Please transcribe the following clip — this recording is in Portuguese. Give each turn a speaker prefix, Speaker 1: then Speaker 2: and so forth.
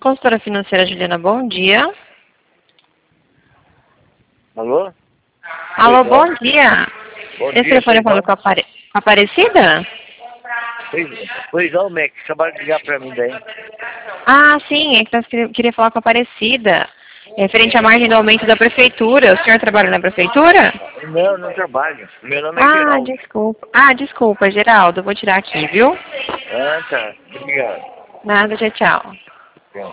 Speaker 1: Consultora financeira Juliana, bom dia.
Speaker 2: Alô?
Speaker 1: Alô, bom dia.
Speaker 2: Bom
Speaker 1: Esse
Speaker 2: dia,
Speaker 1: telefone falou com a Aparecida?
Speaker 2: Pois não, Mac, acabaram de ligar pra mim daí.
Speaker 1: Ah, sim, é que nós queria falar com a Aparecida. Referente à margem do aumento da prefeitura. O senhor trabalha na prefeitura?
Speaker 2: Não, não trabalho. Meu nome é
Speaker 1: Ah,
Speaker 2: Geraldo.
Speaker 1: desculpa. Ah, desculpa, Geraldo. Vou tirar aqui, viu?
Speaker 2: Ah, tá. Obrigado.
Speaker 1: Nada, tchau, tchau.